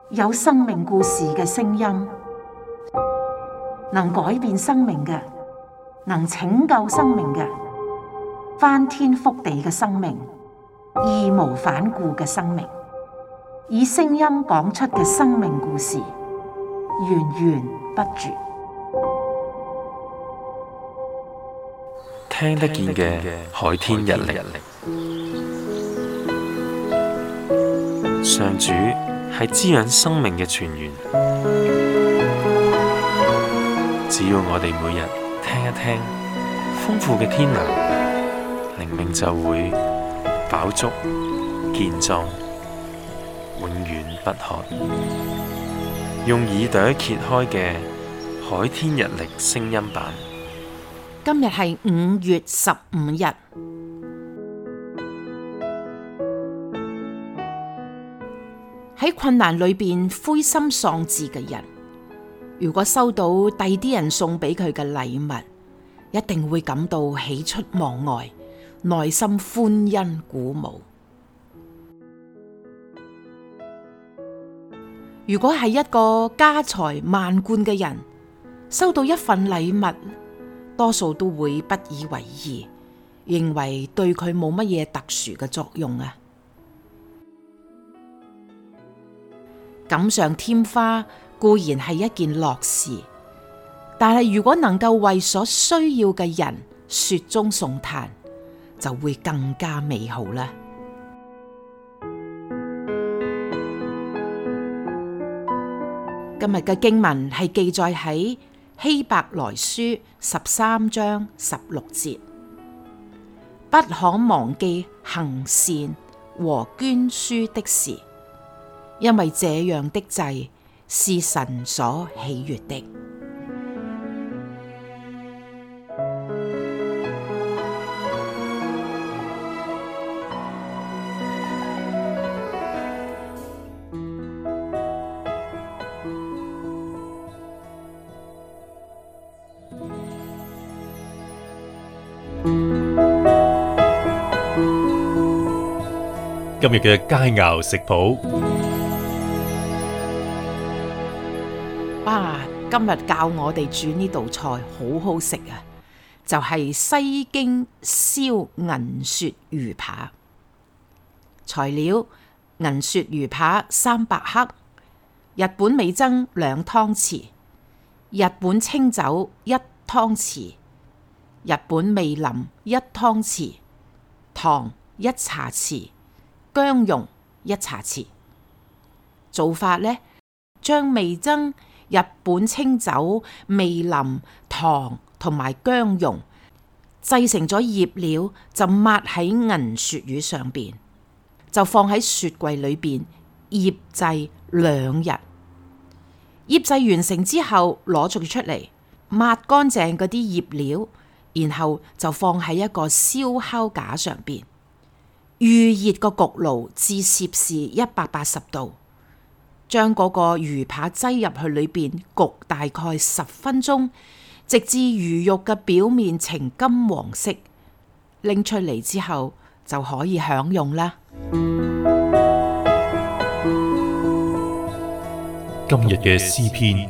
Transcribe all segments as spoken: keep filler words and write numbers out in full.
有生命故事嘅聲音，能改變生命嘅，能拯救生命嘅，翻天覆地嘅生命，義無反顧嘅生命，以聲音講出嘅生命故事，源源不絕。 聽得見嘅海天日曆，上主係滋養生命嘅泉源。只要我哋每日聽一聽，豐富嘅天糧，靈命就會飽足健壯，永遠不渴。用耳朵揭開嘅海天日曆聲音版。 今日係五月十五日。喺困難裏邊灰心喪志嘅人，如果收到第啲人送俾佢嘅禮物，一定會感到喜出望外，內心歡欣鼓舞。如果係一個家財萬貫嘅人，收到一份禮物，多數都會不以為意，認為對佢冇乜嘢特殊嘅作用啊。錦上添花固然係一件樂事，但係如果能夠為所需要嘅人雪中送炭，就會更加美好啦。今日嘅經文係記載喺希伯來書十三章十六節，不可忘記行善和捐輸的事，因為這樣的祭是神所喜悅的。 今日嘅佳肴食譜， 哇！今日教我哋煮呢道菜好好食啊，就係西京燒銀鱈魚扒。材料：銀鱈魚扒三百克，日本味噌兩湯匙，日本清酒一湯匙，日本味淋一湯匙，糖一茶匙，薑蓉一茶匙。做法呢，將味噌、日本清酒、味淋、糖同埋薑蓉製成咗醃料，就抹喺銀鱈魚上邊，就放喺雪櫃裏邊醃製兩日。醃製完成之後，攞咗佢出嚟，抹乾淨嗰啲醃料，然後就放喺一個燒烤架上邊。預熱個焗爐至攝氏一百八十度，將嗰個魚扒擠入去裏邊焗大概十分鐘，直至魚肉嘅表面呈金黃色，拎出嚟之後就可以享用啦。 今日嘅詩篇，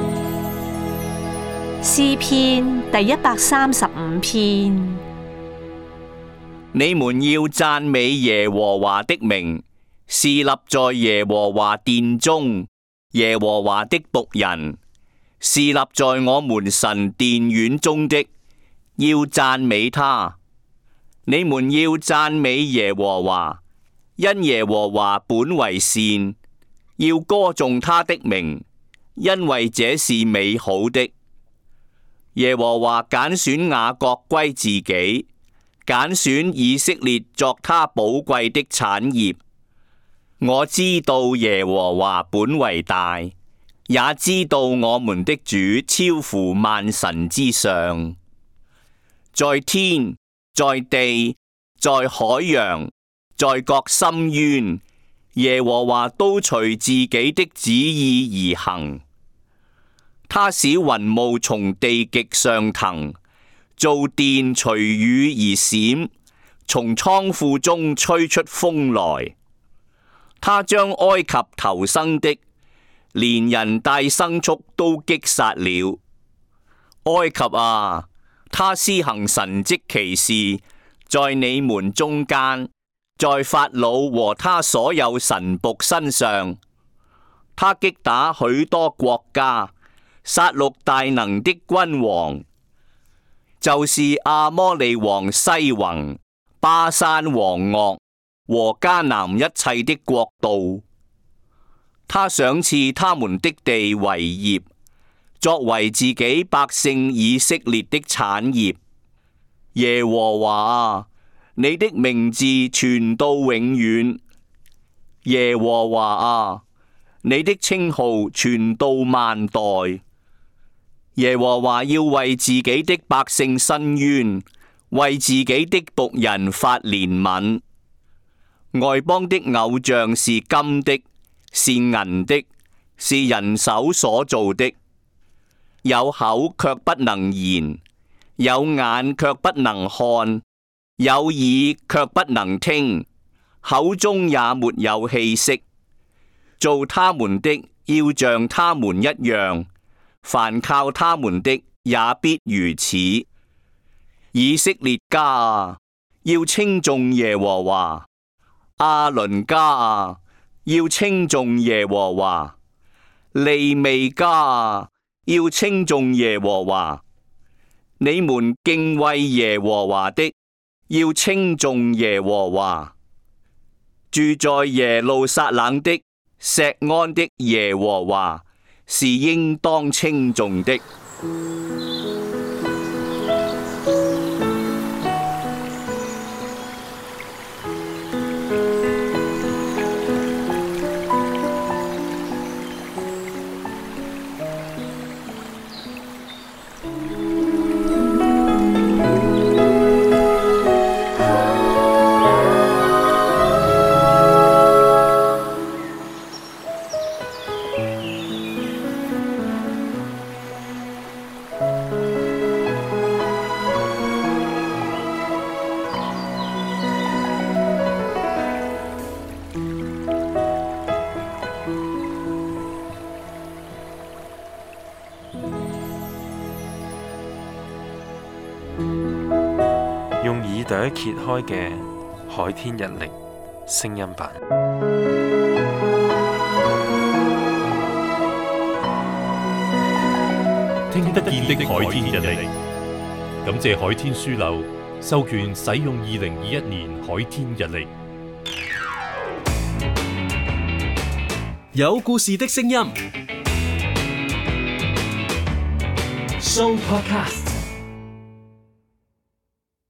詩篇第一百三十五篇。 你們要讚美耶和華的名，是立在耶和華殿中，耶和華的僕人，是立在我們神殿院中的，要讚美他。你們要讚美耶和華，因耶和華本為善，要歌頌他的名，因為這是美好的。耶和華揀選雅各歸自己，揀選以色列作他寶貴的產業。我知道耶和華本為大，也知道我們的主超乎萬神之上。在天，在地，在海洋，在各深淵，耶和華都隨自己的旨意而行。他使雲霧從地極上騰，造電隨雨而閃，從倉庫中吹出風來。他將埃及頭生的連人帶牲畜都擊殺了。埃及啊，他施行神蹟奇事，在你們中間，在法老和他所有臣僕身上，他擊打許多國家，殺戮大能的君王，就是亞摩利王西宏、巴珊王噩和迦南一切的國度。他賞賜他們的地為業，作為自己百姓以色列的產業。耶和華啊，你的名字傳到永遠。耶和華啊，你的稱號傳到萬代。耶和華要為自己的百姓伸冤，為自己的僕人發憐憫。外邦的偶像是金的，是銀的，是人手所造的，有口卻不能言，有眼卻不能看，有耳卻不能聽，口中也沒有氣息。做他們的要像他們一樣，凡靠他們的也必如此。以色列家啊，要稱頌耶和華；亞倫家啊，要稱頌耶和華；利未家啊，要稱頌耶和華。你們敬畏耶和華的，要稱頌耶和華。住在耶路撒冷的錫安的耶和華，是應當稱頌的。 用耳朵揭開嘅海天日曆聲音版， 聽得見的海天日曆，感謝海天書樓授權使用二零二一年海天日曆。 有故事的聲音 ，Show Podcast。